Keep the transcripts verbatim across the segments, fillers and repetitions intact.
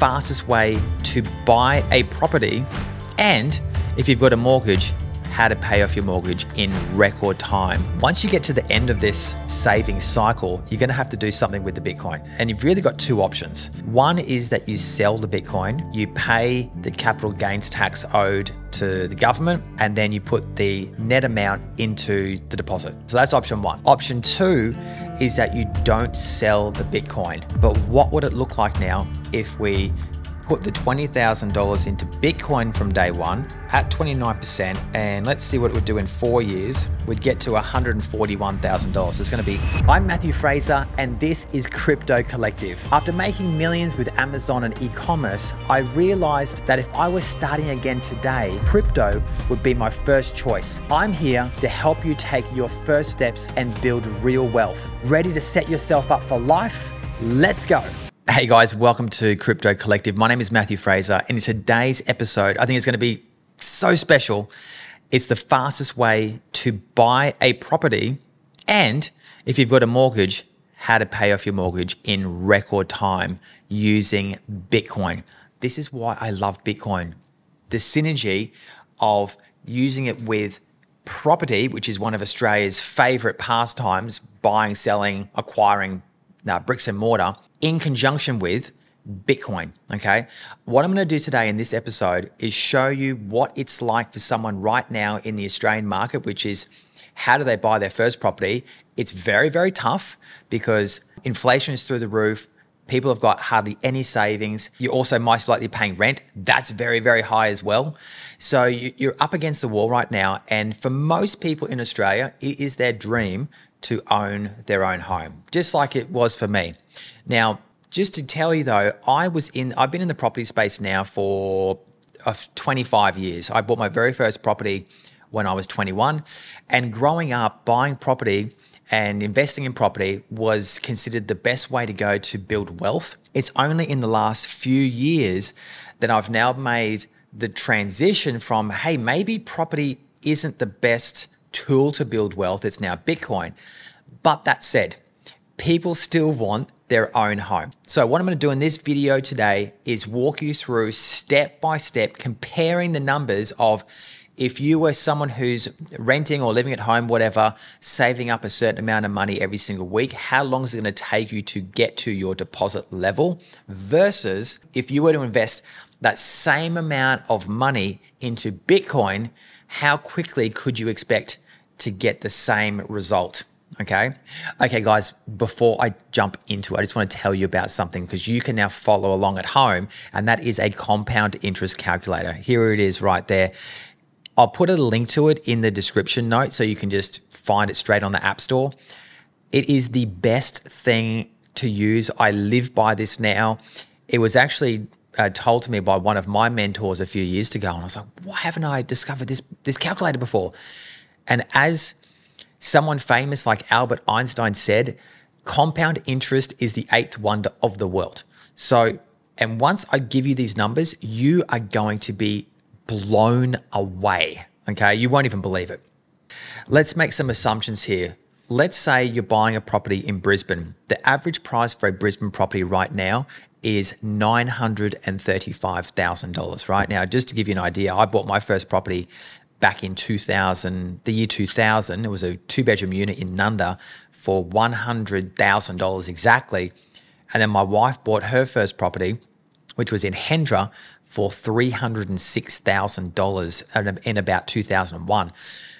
fastest way to buy a property, and if you've got a mortgage, how to pay off your mortgage in record time. Once you get to the end of this saving cycle, you're gonna have to do something with the Bitcoin. And you've really got two options. One is that you sell the Bitcoin, you pay the capital gains tax owed to the government, and then you put the net amount into the deposit. So that's option one. Option two is that you don't sell the Bitcoin. But what would it look like now if we put the twenty thousand dollars into Bitcoin from day one at twenty-nine percent, and let's see what it would do in four years. We'd get to one hundred forty-one thousand dollars. So it's gonna be... I'm Matthew Fraser, and this is Crypto Collective. After making millions with Amazon and e-commerce, I realized that if I was starting again today, crypto would be my first choice. I'm here to help you take your first steps and build real wealth. Ready to set yourself up for life? Let's go. Hey guys, welcome to Crypto Collective. My name is Matthew Fraser, and in today's episode, I think it's going to be so special. It's the fastest way to buy a property, and if you've got a mortgage, how to pay off your mortgage in record time using Bitcoin. This is why I love Bitcoin. The synergy of using it with property, which is one of Australia's favorite pastimes, buying, selling, acquiring uh, bricks and mortar, in conjunction with Bitcoin, okay? What I'm gonna do today in this episode is show you what it's like for someone right now in the Australian market, which is how do they buy their first property? It's very, very tough because inflation is through the roof. People have got hardly any savings. You're also most likely paying rent. That's very, very high as well. So you're up against the wall right now. And for most people in Australia, it is their dream to own their own home, just like it was for me. Now, just to tell you though, I was in, I've been in the property space now for uh, twenty-five years. I bought my very first property when I was twenty-one, and growing up, buying property and investing in property was considered the best way to go to build wealth. It's only in the last few years that I've now made the transition from, hey, maybe property isn't the best tool to build wealth. It's now Bitcoin. But that said, people still want their own home. So what I'm going to do in this video today is walk you through step by step, comparing the numbers of if you were someone who's renting or living at home, whatever, saving up a certain amount of money every single week, how long is it going to take you to get to your deposit level, versus if you were to invest that same amount of money into Bitcoin, how quickly could you expect to get the same result? Okay. Okay, guys, before I jump into it, I just want to tell you about something because you can now follow along at home, and that is a compound interest calculator. Here it is right there. I'll put a link to it in the description note so you can just find it straight on the App Store. It is the best thing to use. I live by this now. It was actually uh, told to me by one of my mentors a few years ago, and I was like, why haven't I discovered this, this calculator before? And as someone famous like Albert Einstein said, compound interest is the eighth wonder of the world. So, and once I give you these numbers, you are going to be blown away, okay? You won't even believe it. Let's make some assumptions here. Let's say you're buying a property in Brisbane. The average price for a Brisbane property right now is nine hundred thirty-five thousand dollars. Right now, just to give you an idea, I bought my first property back in two thousand, the year two thousand. It was a two-bedroom unit in Nunda for one hundred thousand dollars exactly. And then my wife bought her first property, which was in Hendra, for three hundred six thousand dollars in about two thousand one.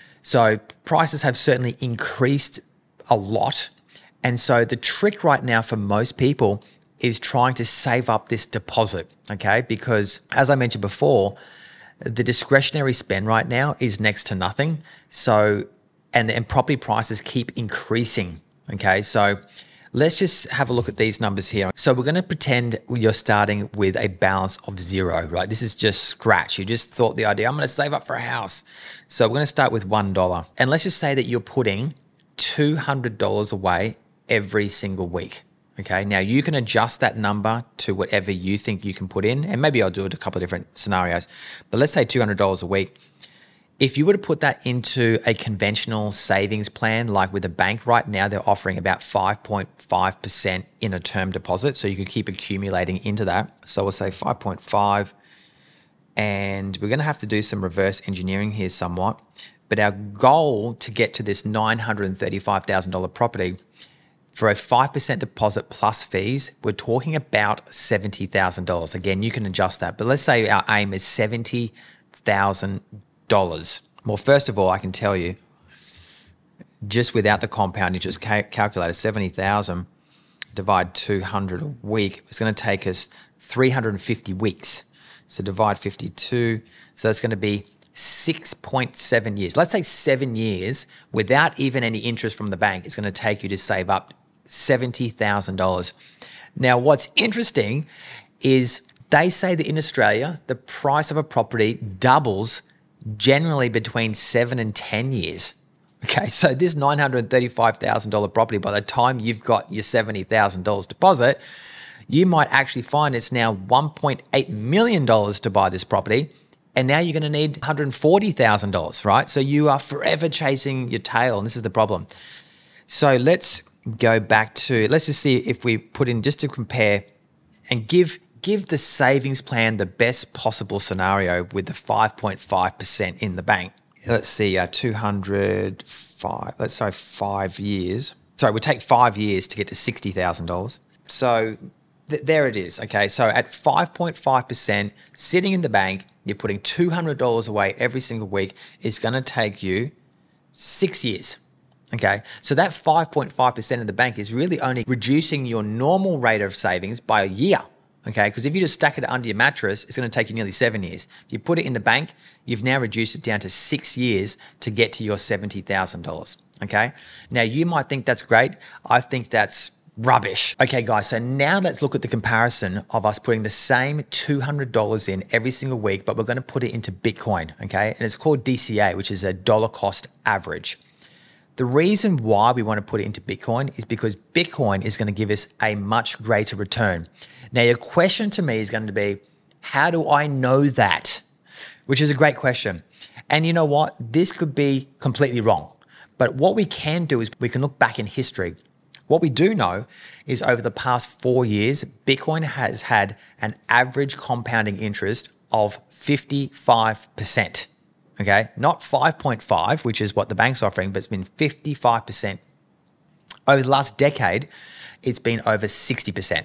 So prices have certainly increased a lot. And so the trick right now for most people is trying to save up this deposit, okay? Because as I mentioned before, the discretionary spend right now is next to nothing. So, and, and property prices keep increasing, okay? So let's just have a look at these numbers here. So we're gonna pretend you're starting with a balance of zero, right? This is just scratch. You just thought the idea, I'm gonna save up for a house. So we're gonna start with one dollar. And let's just say that you're putting two hundred dollars away every single week. Okay, now you can adjust that number to whatever you think you can put in, and maybe I'll do it a couple of different scenarios, but let's say two hundred dollars a week. If you were to put that into a conventional savings plan, like with a bank right now, they're offering about five point five percent in a term deposit. So you could keep accumulating into that. So we'll say five point five. And we're going to have to do some reverse engineering here somewhat. But our goal to get to this nine hundred thirty-five thousand dollars property, for a five percent deposit plus fees, we're talking about seventy thousand dollars. Again, you can adjust that. But let's say our aim is seventy thousand dollars. Well, first of all, I can tell you, just without the compound interest ca- calculator, seventy thousand divide two hundred a week, it's going to take us three hundred fifty weeks. So divide fifty-two. So that's going to be six point seven years. Let's say seven years without even any interest from the bank. It's going to take you to save up seventy thousand dollars. Now, what's interesting is they say that in Australia, the price of a property doubles generally between seven and ten years. Okay, so this nine hundred thirty-five thousand dollars property, by the time you've got your seventy thousand dollars deposit, you might actually find it's now one point eight million dollars to buy this property. And now you're going to need one hundred forty thousand dollars, right? So you are forever chasing your tail, and this is the problem. So let's go back to, let's just see if we put in, just to compare and give give the savings plan the best possible scenario with the five point five percent in the bank. Let's see, uh, two hundred five, let's say five years. Sorry, we'll take five years to get to sixty thousand dollars. So th- there it is, okay? So at five point five percent sitting in the bank, you're putting two hundred dollars away every single week. It's going to take you six years, okay? So that five point five percent in the bank is really only reducing your normal rate of savings by a year, okay? Because if you just stack it under your mattress, it's going to take you nearly seven years. If you put it in the bank, you've now reduced it down to six years to get to your seventy thousand dollars, okay? Now, you might think that's great. I think that's rubbish. Okay, guys, so now let's look at the comparison of us putting the same two hundred dollars in every single week, but we're going to put it into Bitcoin, okay? And it's called D C A, which is a dollar cost average. The reason why we want to put it into Bitcoin is because Bitcoin is going to give us a much greater return. Now, your question to me is going to be, how do I know that? Which is a great question. And you know what? This could be completely wrong. But what we can do is we can look back in history. What we do know is over the past four years, Bitcoin has had an average compounding interest of fifty-five percent, okay? Not five point five, which is what the bank's offering, but it's been fifty-five percent. Over the last decade, it's been over sixty percent.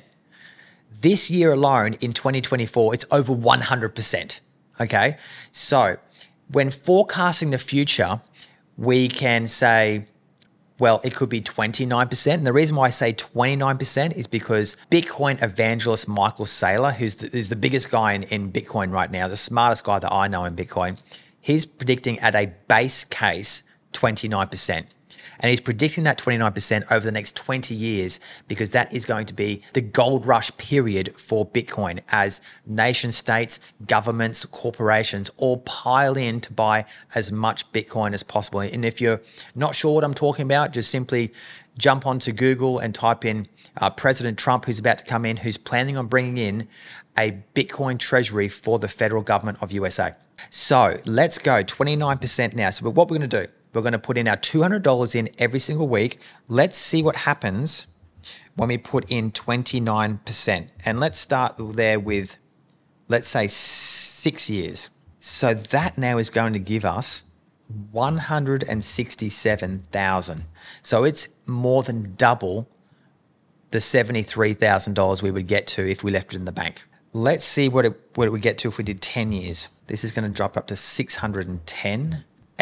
This year alone, in twenty twenty-four, it's over one hundred percent, okay? So when forecasting the future, we can say, well, it could be twenty-nine percent. And the reason why I say twenty-nine percent is because Bitcoin evangelist Michael Saylor, who's the, who's the biggest guy in, in Bitcoin right now, the smartest guy that I know in Bitcoin, he's predicting at a base case twenty-nine percent. And he's predicting that twenty-nine percent over the next twenty years because that is going to be the gold rush period for Bitcoin as nation states, governments, corporations all pile in to buy as much Bitcoin as possible. And if you're not sure what I'm talking about, just simply jump onto Google and type in uh, President Trump, who's about to come in, who's planning on bringing in a Bitcoin treasury for the federal government of U S A. So let's go twenty-nine percent now. So what we're going to do, we're going to put in our two hundred dollars in every single week. Let's see what happens when we put in twenty-nine percent. And let's start there with, let's say, six years. So that now is going to give us one hundred sixty-seven thousand dollars. So it's more than double the seventy-three thousand dollars we would get to if we left it in the bank. Let's see what it, what it would get to if we did ten years. This is going to drop up to six hundred ten.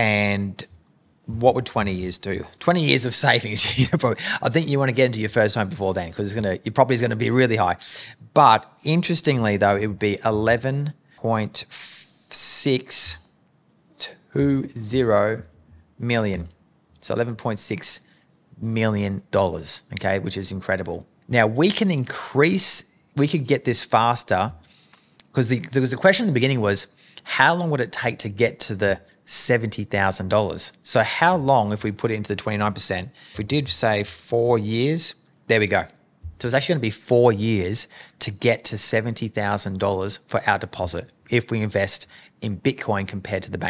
And what would twenty years do? twenty years of savings. You know, probably, I think you want to get into your first home before then because it's going to, your property is going to be really high. But interestingly, though, it would be eleven point six two zero million. So eleven point six million dollars, okay, which is incredible. Now, we can increase, we could get this faster because the, because the question in the beginning was, how long would it take to get to the seventy thousand dollars? So how long, if we put it into the twenty-nine percent, if we did say four years, there we go. So it's actually going to be four years to get to seventy thousand dollars for our deposit if we invest in Bitcoin compared to the bank.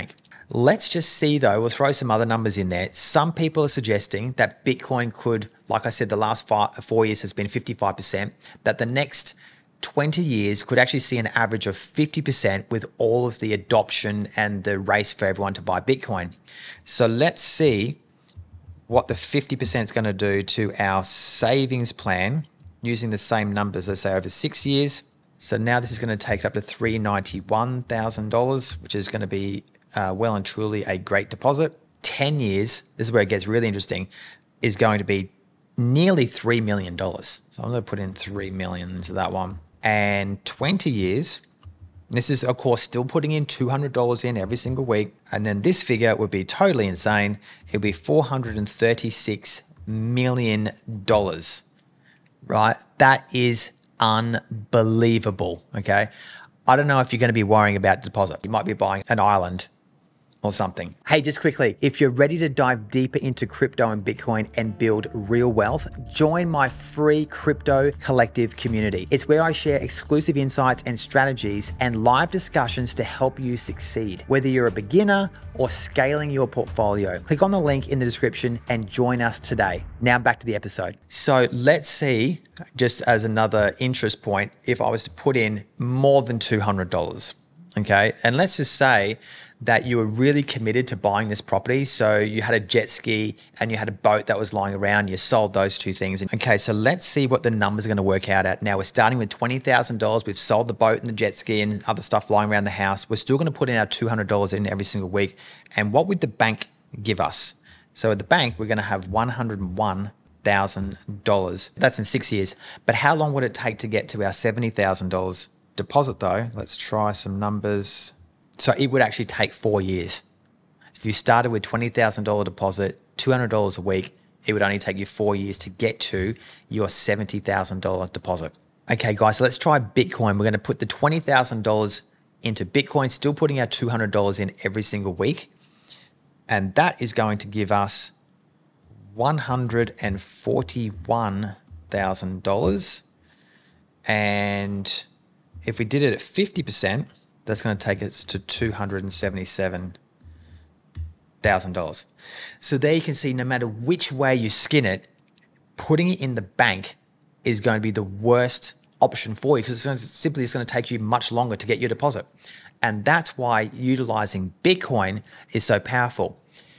Let's just see though, we'll throw some other numbers in there. Some people are suggesting that Bitcoin could, like I said, the last five, four years has been fifty-five percent, that the next twenty years could actually see an average of fifty percent with all of the adoption and the race for everyone to buy Bitcoin. So let's see what the fifty percent is going to do to our savings plan using the same numbers, let's say over six years. So now this is going to take it up to three hundred ninety-one thousand dollars, which is going to be uh, well and truly a great deposit. ten years, this is where it gets really interesting, is going to be nearly three million dollars. So I'm going to put in three million dollars into that one. And twenty years, this is of course still putting in two hundred dollars in every single week. And then this figure would be totally insane. It would be four hundred thirty-six million dollars, right? That is unbelievable, okay? I don't know if you're going to be worrying about deposit. You might be buying an island or something. Hey, just quickly, if you're ready to dive deeper into crypto and Bitcoin and build real wealth, join my free Crypto Collective community. It's where I share exclusive insights and strategies and live discussions to help you succeed. Whether you're a beginner or scaling your portfolio, click on the link in the description and join us today. Now back to the episode. So let's see, just as another interest point, if I was to put in more than two hundred dollars, okay? And let's just say that you were really committed to buying this property. So you had a jet ski and you had a boat that was lying around, you sold those two things. Okay, so let's see what the numbers are going to work out at. Now we're starting with twenty thousand dollars. We've sold the boat and the jet ski and other stuff lying around the house. We're still going to put in our two hundred dollars in every single week. And what would the bank give us? So at the bank, we're going to have one hundred one thousand dollars. That's in six years. But how long would it take to get to our seventy thousand dollars deposit though? Let's try some numbers. So it would actually take four years. If you started with twenty thousand dollars deposit, two hundred dollars a week, it would only take you four years to get to your seventy thousand dollars deposit. Okay, guys, so let's try Bitcoin. We're going to put the twenty thousand dollars into Bitcoin, still putting our two hundred dollars in every single week. And that is going to give us one hundred forty-one thousand dollars. And if we did it at fifty percent, that's going to take us to two hundred seventy-seven thousand dollars. So there you can see, no matter which way you skin it, putting it in the bank is going to be the worst option for you, because it's going to, simply it's going to take you much longer to get your deposit. And that's why utilizing Bitcoin is so powerful.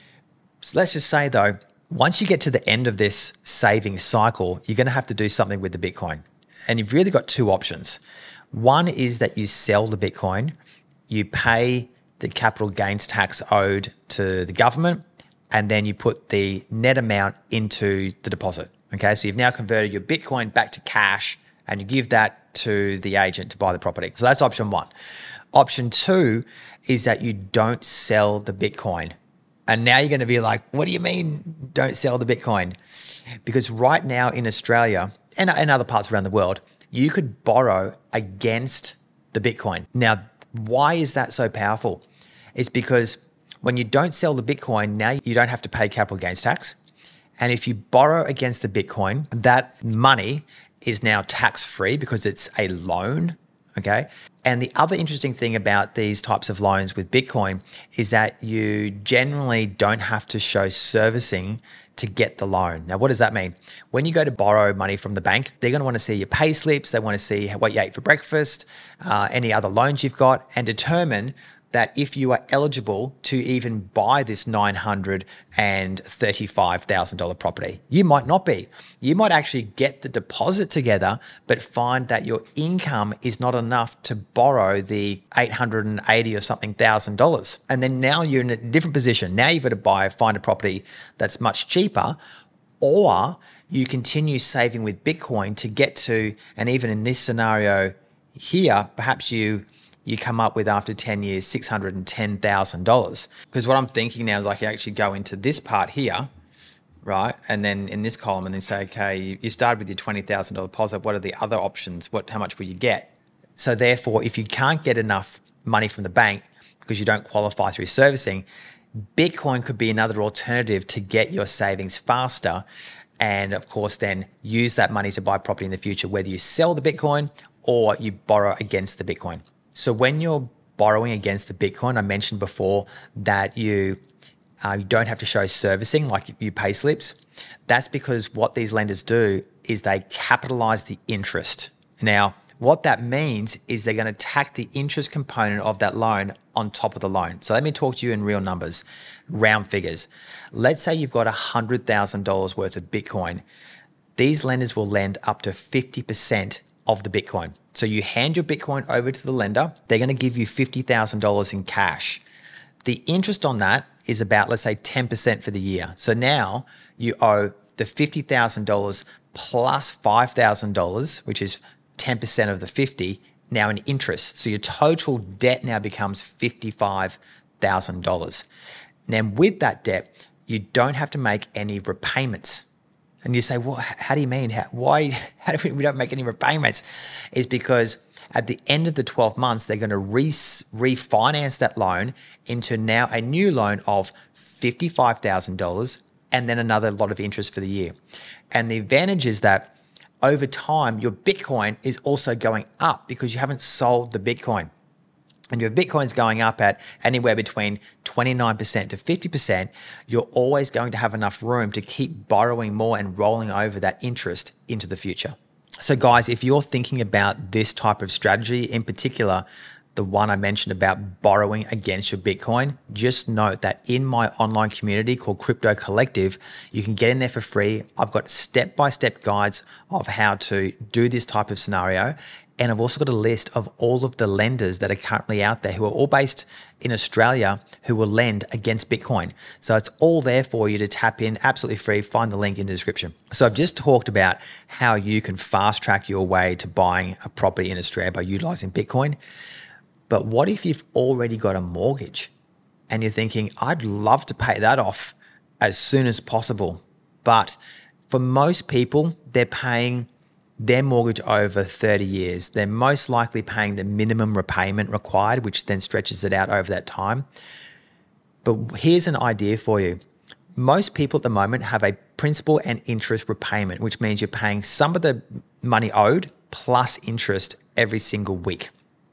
So let's just say though, once you get to the end of this savings cycle, you're going to have to do something with the Bitcoin. And you've really got two options. One is that you sell the Bitcoin, you pay the capital gains tax owed to the government, and then you put the net amount into the deposit. Okay, so you've now converted your Bitcoin back to cash and you give that to the agent to buy the property. So that's option one. Option two is that you don't sell the Bitcoin. And now you're going to be like, what do you mean don't sell the Bitcoin? Because right now in Australia and in other parts around the world, you could borrow against the Bitcoin. Now, why is that so powerful? It's because when you don't sell the Bitcoin, now you don't have to pay capital gains tax. And if you borrow against the Bitcoin, that money is now tax-free because it's a loan, okay? And the other interesting thing about these types of loans with Bitcoin is that you generally don't have to show servicing to get the loan. Now, what does that mean? When you go to borrow money from the bank, they're going to want to see your pay slips. They want to see what you ate for breakfast, uh, any other loans you've got, and determine that if you are eligible to even buy this nine hundred thirty-five thousand dollars property. You might not be. You might actually get the deposit together, but find that your income is not enough to borrow the eight hundred eighty or something thousand dollars. And then now you're in a different position. Now you've got to buy, find a property that's much cheaper, or you continue saving with Bitcoin to get to, and even in this scenario here, perhaps you you come up with after ten years, six hundred ten thousand dollars. Because what I'm thinking now is I can actually go into this part here, right? And then in this column and then say, okay, you started with your twenty thousand dollars deposit. What are the other options? What, how much will you get? So therefore, if you can't get enough money from the bank because you don't qualify through servicing, Bitcoin could be another alternative to get your savings faster. And of course, then use that money to buy property in the future, whether you sell the Bitcoin or you borrow against the Bitcoin. So when you're borrowing against the Bitcoin, I mentioned before that you, uh, you don't have to show servicing like you pay slips. That's because what these lenders do is they capitalize the interest. Now, what that means is they're going to tack the interest component of that loan on top of the loan. So let me talk to you in real numbers, round figures. Let's say you've got one hundred thousand dollars worth of Bitcoin. These lenders will lend up to fifty percent of the Bitcoin. So you hand your Bitcoin over to the lender, they're going to give you fifty thousand dollars in cash. The interest on that is about, let's say, ten percent for the year. So now you owe the fifty thousand dollars plus five thousand dollars, which is ten percent of the fifty, now in interest. So your total debt now becomes fifty-five thousand dollars. Now with that debt, you don't have to make any repayments. And you say, well, how do you mean? How, why, how do we, we don't make any repayments? Is because at the end of the twelve months, they're going to re, refinance that loan into now a new loan of fifty-five thousand dollars and then another lot of interest for the year. And the advantage is that over time, your Bitcoin is also going up because you haven't sold the Bitcoin. And your Bitcoin's going up at anywhere between twenty-nine percent to fifty percent, you're always going to have enough room to keep borrowing more and rolling over that interest into the future. So guys, if you're thinking about this type of strategy, in particular, the one I mentioned about borrowing against your Bitcoin, just note that in my online community called Crypto Collective, you can get in there for free. I've got step-by-step guides of how to do this type of scenario. And I've also got a list of all of the lenders that are currently out there who are all based in Australia who will lend against Bitcoin. So it's all there for you to tap in, absolutely free. Find the link in the description. So I've just talked about how you can fast track your way to buying a property in Australia by utilizing Bitcoin. But what if you've already got a mortgage and you're thinking, I'd love to pay that off as soon as possible. But for most people, they're paying their mortgage over thirty years. They're most likely paying the minimum repayment required, which then stretches it out over that time. But here's an idea for you. Most people at the moment have a principal and interest repayment, which means you're paying some of the money owed plus interest every single week.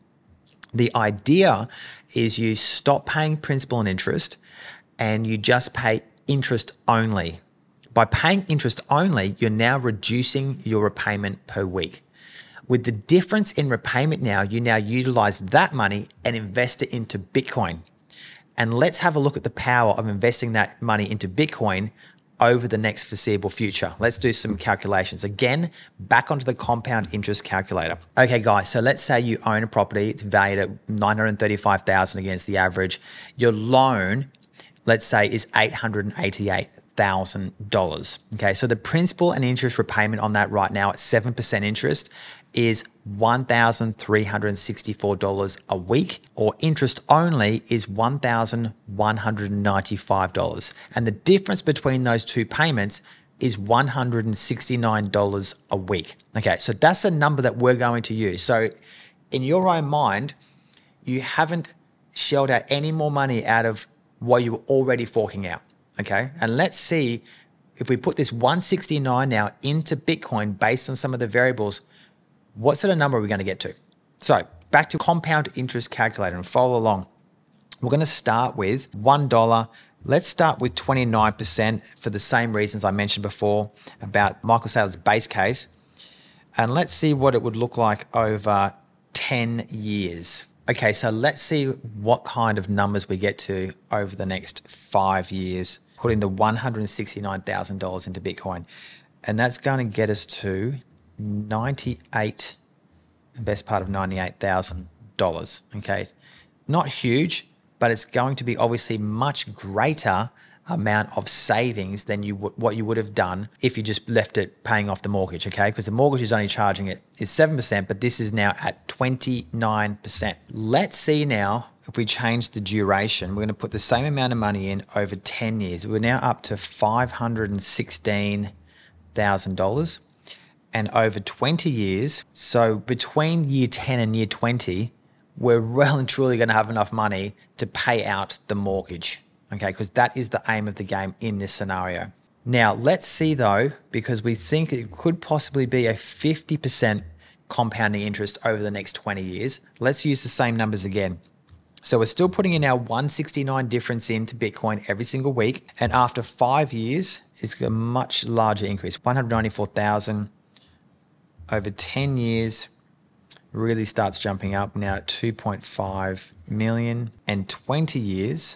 The idea is you stop paying principal and interest and you just pay interest only. By paying interest only, you're now reducing your repayment per week. With the difference in repayment now, you now utilize that money and invest it into Bitcoin. And let's have a look at the power of investing that money into Bitcoin over the next foreseeable future. Let's do some calculations. Again, back onto the compound interest calculator. Okay, guys, so let's say you own a property. It's valued at nine hundred thirty-five thousand dollars against the average. Your loan, let's say, is eight hundred eighty-eight thousand dollars. Okay, so the principal and interest repayment on that right now at seven percent interest is one thousand three hundred sixty-four dollars a week, or interest only is one thousand one hundred ninety-five dollars. And the difference between those two payments is one hundred sixty-nine dollars a week. Okay, so that's the number that we're going to use. So in your own mind, you haven't shelled out any more money out of what you were already forking out. Okay, and let's see if we put this one hundred sixty-nine now into Bitcoin based on some of the variables, what sort of number are we going to get to? So back to compound interest calculator and follow along. We're going to start with one dollar. Let's start with twenty-nine percent for the same reasons I mentioned before about Michael Saylor's base case. And let's see what it would look like over ten years. Okay, so let's see what kind of numbers we get to over the next five years, putting the one hundred sixty-nine thousand dollars into Bitcoin. And that's going to get us to ninety-eight, the best part of ninety-eight thousand dollars. Okay, not huge, but it's going to be obviously much greater amount of savings than you w- what you would have done if you just left it paying off the mortgage. Okay, because the mortgage is only charging it is seven percent, but this is now at twenty-nine percent. Let's see now if we change the duration. We're going to put the same amount of money in over ten years. We're now up to five hundred sixteen thousand dollars. And over twenty years, so between year ten and year twenty, we're well and truly going to have enough money to pay out the mortgage. Okay, because that is the aim of the game in this scenario. Now, let's see though, because we think it could possibly be a fifty percent compounding interest over the next twenty years. Let's use the same numbers again. So we're still putting in our one sixty-nine difference into Bitcoin every single week. And after five years, it's a much larger increase, one hundred ninety-four thousand. Over ten years, really starts jumping up now at two point five million. And twenty years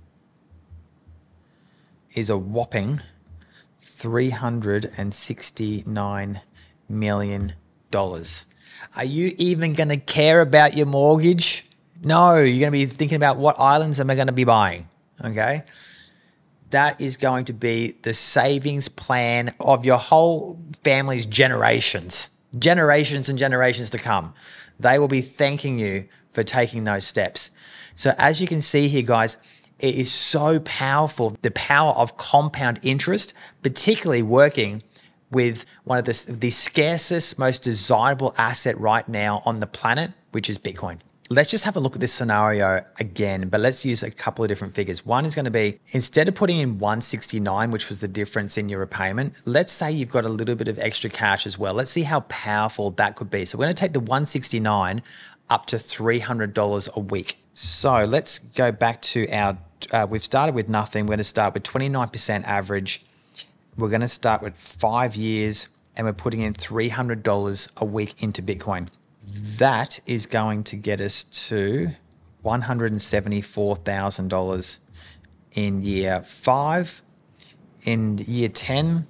is a whopping three hundred sixty-nine million dollars. Are you even going to care about your mortgage? No, you're going to be thinking about what islands am I going to be buying, okay? That is going to be the savings plan of your whole family's generations, generations and generations to come. They will be thanking you for taking those steps. So as you can see here, guys, it is so powerful, the power of compound interest, particularly working with one of the, the scarcest, most desirable asset right now on the planet, which is Bitcoin. Let's just have a look at this scenario again, but let's use a couple of different figures. One is going to be, instead of putting in one sixty-nine, which was the difference in your repayment, let's say you've got a little bit of extra cash as well. Let's see how powerful that could be. So we're going to take the one sixty-nine up to three hundred dollars a week. So let's go back to our, uh, we've started with nothing. We're going to start with twenty-nine percent average. We're going to start with five years and we're putting in three hundred dollars a week into Bitcoin. That is going to get us to one hundred seventy-four thousand dollars in year five. In year ten,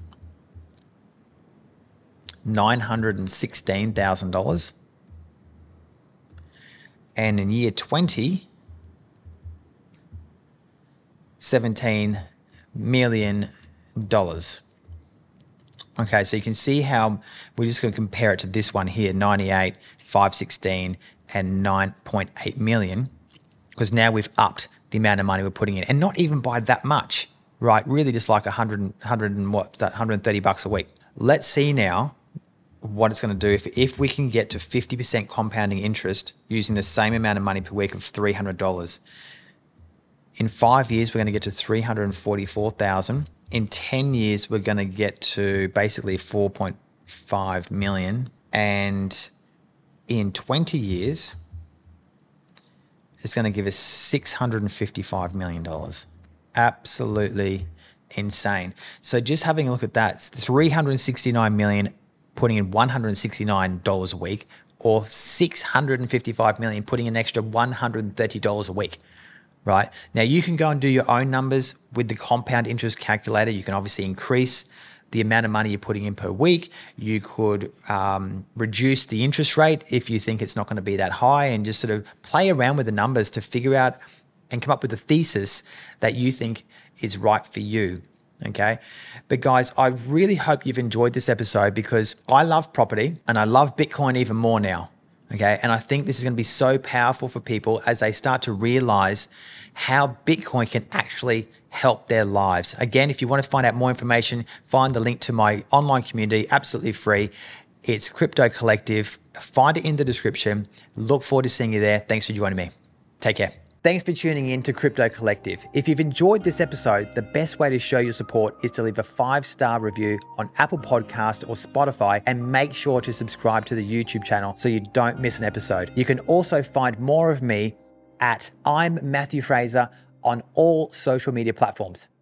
nine hundred sixteen thousand dollars. And in year twenty, seventeen million dollars. Okay, so you can see how we're just going to compare it to this one here, ninety-eight, five sixteen, and nine point eight million, because now we've upped the amount of money we're putting in, and not even by that much, right? Really just like one hundred, one hundred and what, that one hundred thirty bucks a week. Let's see now what it's going to do if, if we can get to fifty percent compounding interest using the same amount of money per week of three hundred dollars. In five years, we're going to get to three hundred forty-four thousand. In ten years, we're going to get to basically four point five million. And in twenty years, it's going to give us six hundred fifty-five million dollars. Absolutely insane. So just having a look at that, three hundred sixty-nine million dollars putting in one hundred sixty-nine dollars a week, or six hundred fifty-five million dollars putting an extra one hundred thirty dollars a week. Right? Now you can go and do your own numbers with the compound interest calculator. You can obviously increase the amount of money you're putting in per week. You could um, reduce the interest rate if you think it's not going to be that high, and just sort of play around with the numbers to figure out and come up with a thesis that you think is right for you. Okay. But guys, I really hope you've enjoyed this episode, because I love property and I love Bitcoin even more now. Okay. And I think this is going to be so powerful for people as they start to realize how Bitcoin can actually help their lives. Again, if you want to find out more information, find the link to my online community, absolutely free. It's Crypto Collective. Find it in the description. Look forward to seeing you there. Thanks for joining me. Take care. Thanks for tuning in to Crypto Collective. If you've enjoyed this episode, the best way to show your support is to leave a five-star review on Apple Podcast or Spotify, and make sure to subscribe to the YouTube channel so you don't miss an episode. You can also find more of me at I'm Matthew Fraser on all social media platforms.